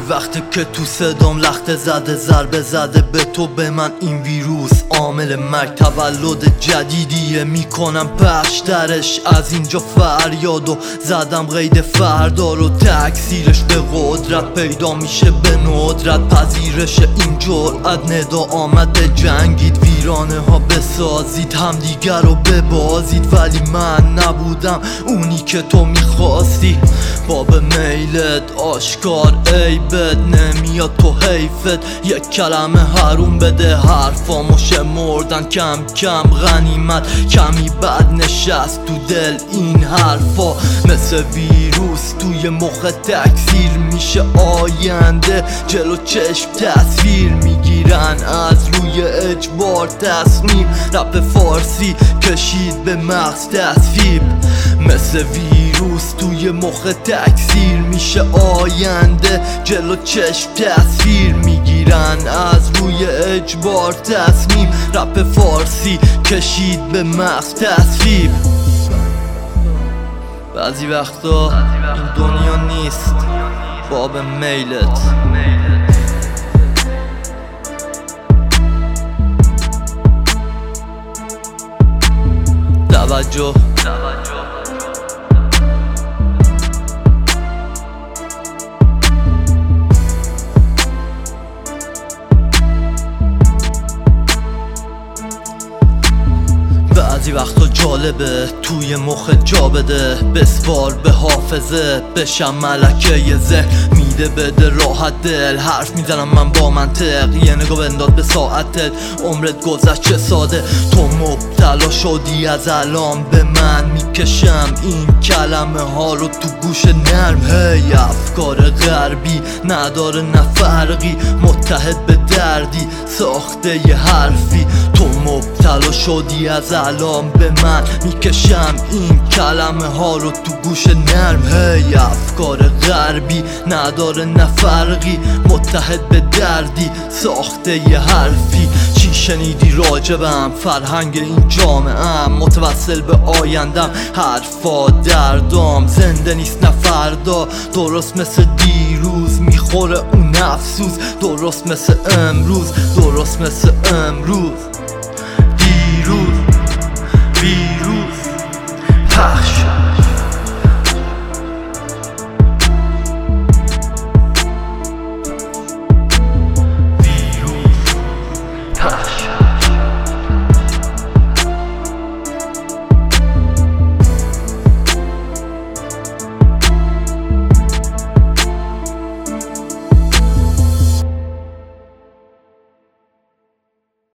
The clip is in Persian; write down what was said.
وقتی که تو صدام لخته زده ضربه زده به تو به من این ویروس عامل مرگ تولد جدیدیه میکنم پشترش از اینجا فریادو زدم قید فردا رو تکثیرش به قدرت پیدا میشه به ندرت پذیرش این جرأت ندا آمده جنگید ویرانه ها بسازید همدیگر رو ببازید ولی من نبودم اونی که تو میخواستی باب میلت آشکار عیبت نمیاد تو حیفت یک کلمه حروم بده حرفامو شمردن کم کم غنیمت کمی بد نشست تو دل این حرفا مثل ویروس توی مخ تکثیر میشه آینده جلو چشم تصویر میگیرن از روی اجبار تصمیم رپ فارسی کشید به مغز تصویب مثل ویروس توی مخ تکثیر میشه آینده جلو چشم تصویر میگیرن از روی اجبار تصمیم رپ فارسی کشید به مغز تصویب بعضی وقتا این دنیا نیست باب میلت توجه بعضی وقتا جالبه توی مخ جا بده بسپار به حافظه بشم ملکه یه ذهن میده بده راحت دل حرف میزنم من با منطق یه نگاه بنداز به ساعتت عمرت گذشت چه ساده تو مبتلا شدی از الان به من میکشم این کلمه ها رو تو گوش نرم هی افکار غربی نداره نه فرقی متحد به دردی ساخته یه حرفی تو مبتلا شدی از الان به من میکشم این کلمه ها رو تو گوش نرم هی افکار غربی نداره نه فرقی متحد به دردی ساخته یه حرفی چی شنیدی راجبم فرهنگ این جامعه متوسل به آیندم حرفا دردام زنده نیست نه فردا درست مثل دیروز میخوره اون افسوس درست مثل امروز درست مثل امروز